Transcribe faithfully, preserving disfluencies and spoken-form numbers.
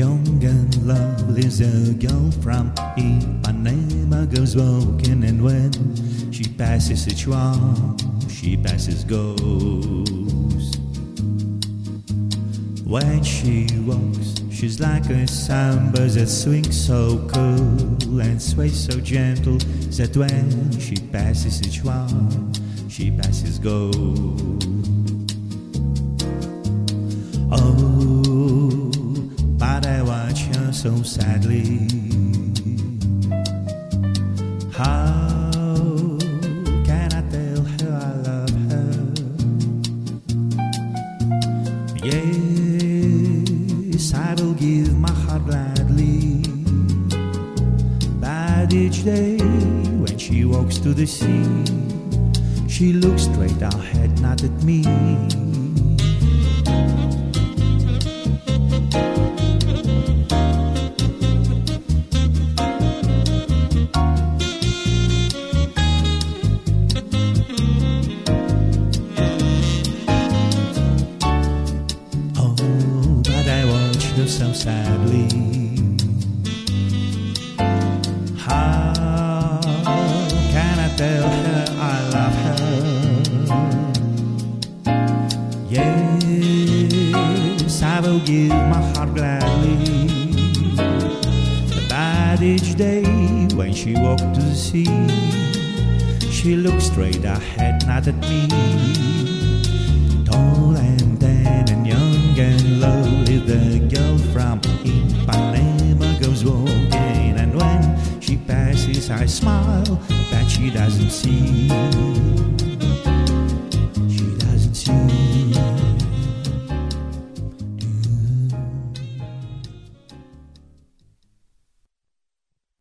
young and lovely as a girl from Ipanema goes walking, and when she passes Sichuan, she passes goes. When she walks, she's like a samba that swings so cool and sways so gentle that when she passes Sichuan, she passes gold. Oh, but I watch her so sadly. How can I tell her I love her? Yes, I will give my heart gladly. But each day when she walks to the sea, she looks straight ahead, not at me. So sadly, how can I tell her I love her? Yes, I will give my heart gladly. But each day when she walks to the sea, she looks straight ahead, not at me. Tall and tan and young and lovely, the girl from Ipanema goes walking, and when she passes I smile that she doesn't see.